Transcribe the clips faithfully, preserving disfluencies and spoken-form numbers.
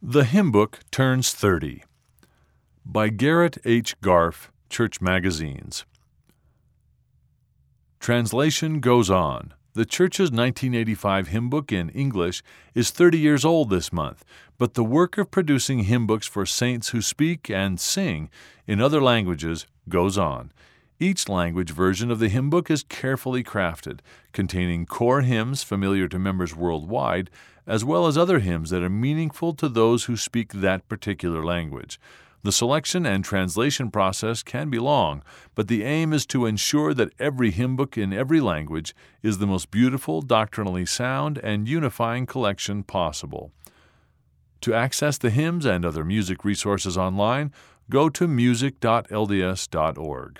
The Hymn Book Turns thirty by Garrett H. Garf, Church Magazines. Translation goes on. The Church's nineteen eighty-five hymn book in English is thirty years old this month, but the work of producing hymn books for saints who speak and sing in other languages goes on. Each language version of the hymn book is carefully crafted, containing core hymns familiar to members worldwide, as well as other hymns that are meaningful to those who speak that particular language. The selection and translation process can be long, but the aim is to ensure that every hymn book in every language is the most beautiful, doctrinally sound, and unifying collection possible. To access the hymns and other music resources online, go to music dot l d s dot org.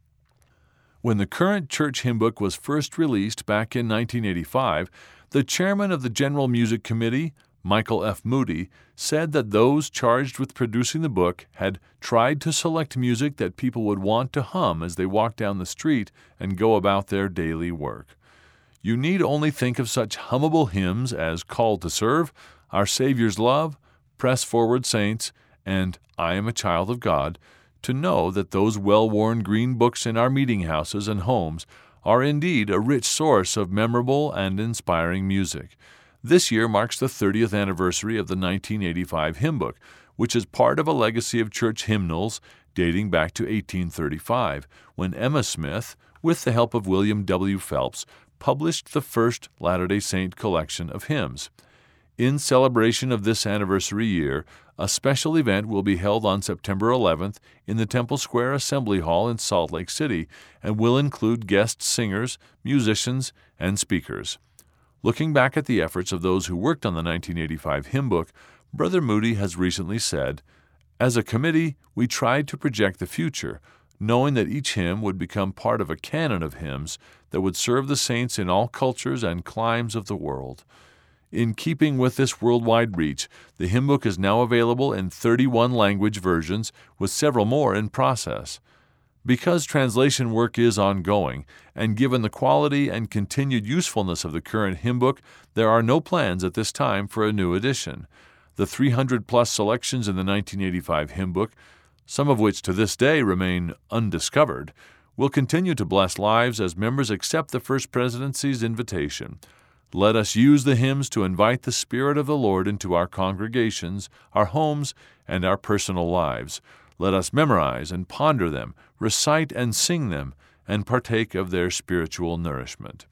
When the current church hymn book was first released back in nineteen eighty-five, the chairman of the General Music Committee, Michael F. Moody, said that those charged with producing the book had tried to select music that people would want to hum as they walked down the street and go about their daily work. You need only think of such hummable hymns as Called to Serve, Our Savior's Love, Press Forward Saints, and I Am a Child of God, to know that those well-worn green books in our meeting houses and homes are indeed a rich source of memorable and inspiring music. This year marks the thirtieth anniversary of the nineteen eighty-five hymn book, which is part of a legacy of church hymnals dating back to eighteen thirty-five, when Emma Smith, with the help of William W. Phelps, published the first Latter-day Saint collection of hymns. In celebration of this anniversary year, a special event will be held on September eleventh in the Temple Square Assembly Hall in Salt Lake City and will include guest singers, musicians, and speakers. Looking back at the efforts of those who worked on the nineteen eighty-five hymn book, Brother Moody has recently said, "As a committee, we tried to project the future, knowing that each hymn would become part of a canon of hymns that would serve the saints in all cultures and climes of the world." In keeping with this worldwide reach, the hymn book is now available in thirty-one language versions, with several more in process. Because translation work is ongoing, and given the quality and continued usefulness of the current hymn book, there are no plans at this time for a new edition. The three hundred plus selections in the nineteen eighty-five hymn book, some of which to this day remain undiscovered, will continue to bless lives as members accept the First Presidency's invitation. Let us use the hymns to invite the Spirit of the Lord into our congregations, our homes, and our personal lives. Let us memorize and ponder them, recite and sing them, and partake of their spiritual nourishment.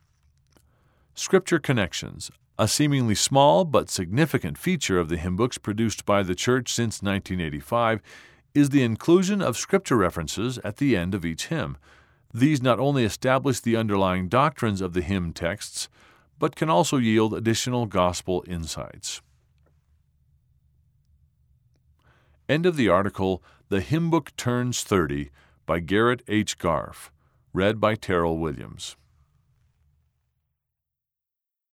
Scripture Connections, a seemingly small but significant feature of the hymn books produced by the Church since nineteen eighty-five, is the inclusion of Scripture references at the end of each hymn. These not only establish the underlying doctrines of the hymn texts, but can also yield additional gospel insights. End of the article, The Hymn Book Turns thirty by Garrett H. Garf, read by Terrell Williams.